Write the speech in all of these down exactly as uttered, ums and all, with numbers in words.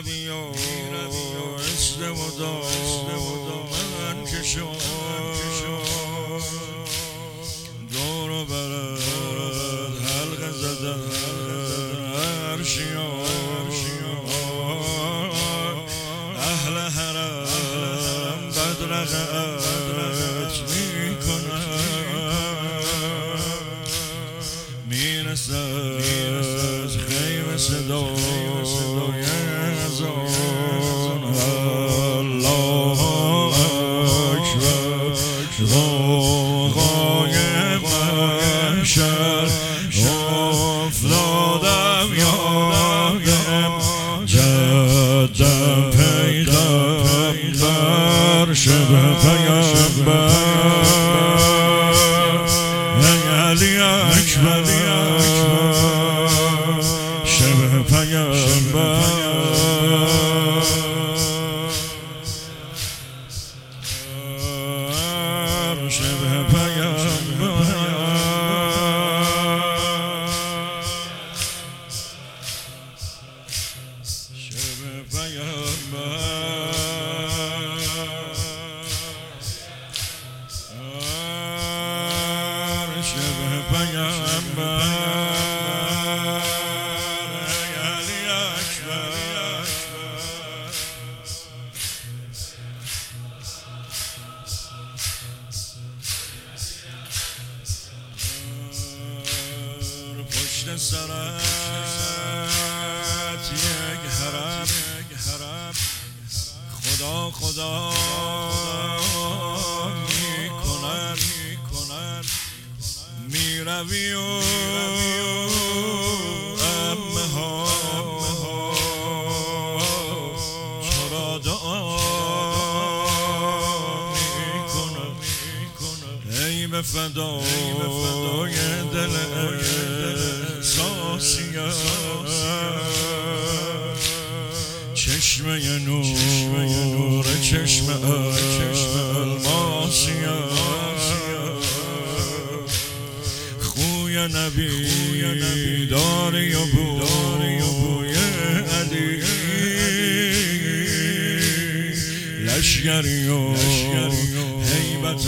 میروی و اسم مدام من کشم دور و برد حلقه زدن عرشیان اهل حرم بدرقت میکنن میرسد از خیمه صدای اذان الله اکبر غوغای محشر افتادم یادم جدم پیغمبر شب پیغمبر علی اکبر شب پیغمبر شب پیغمبر شب پیغمبر شب پیغمبر علی اکبر پشت سرت یک حرم خدا خدا میکنن میروی و عمه ها چرا دعا میکنن ای به فدای دل احساسیت چشمه نور چشم الماسیت خوی نبی داری و بوی علی لشگری و حیبت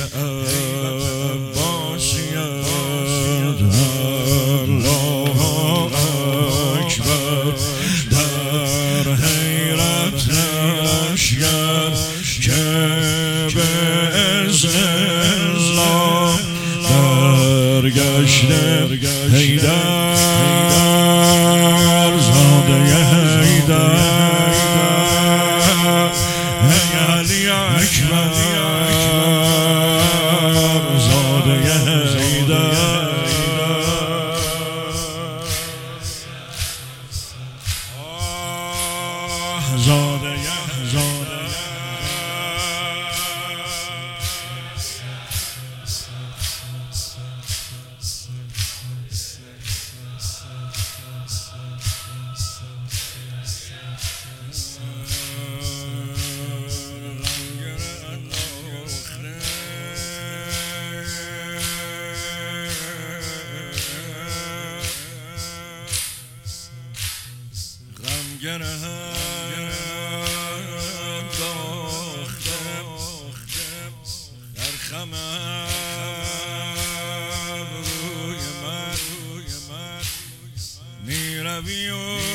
عباسیت الله اکبر در حیرت لشگر که به اذن الله برگشته حیدر زاده حیدر علی اکبر زاده حیدر زاده زاده انداختم در خمر روی من میروی و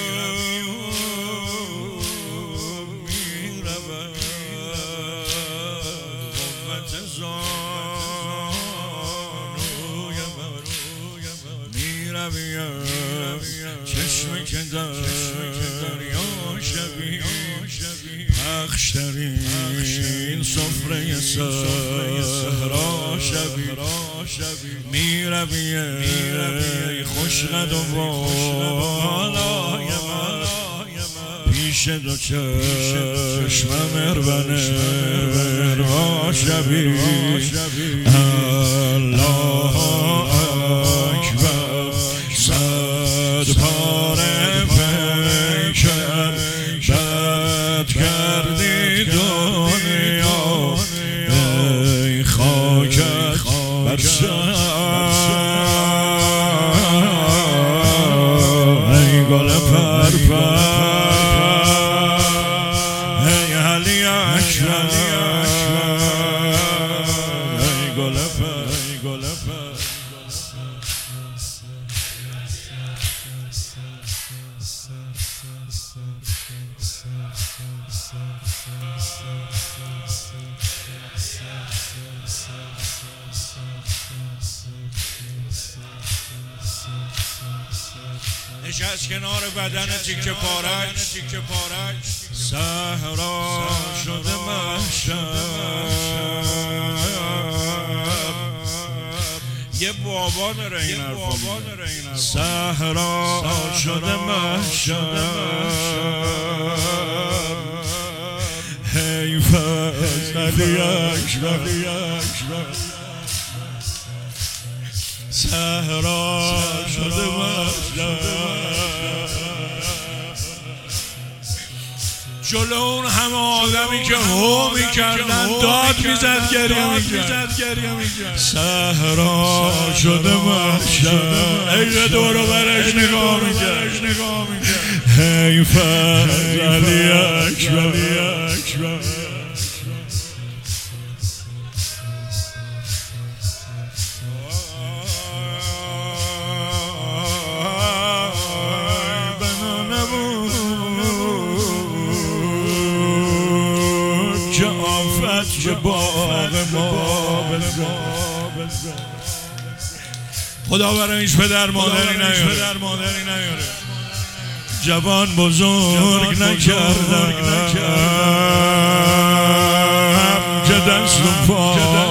میرود قوت زانوی من میروی چشم که دریا شبی پخشترین سفره صحرا شبی میروی خوش قد و بالای من پیش دو چشمم اربنه را شبی الله اکبر صد پاره پیکر بد کردی دنیا ای خاکت بر سر ای گل پرپر نشست کنار بدن تیکه پارش صحرا شده محشر. یه بابا داره این حرفا، صحرا شده محشر. حیف از علی اکبر، صحرا شده محشر. جلو اون همه آدمی که هو میکردن داد میزد گریه میکرد. صحرا شده محشر. ای دورو برش نگاه میکرد. حیف از علی اکبر. که آفت که باغ ما بزن. خدا برایش پدر مادری نیاره. جوان بزرگ نکردم که دست و پا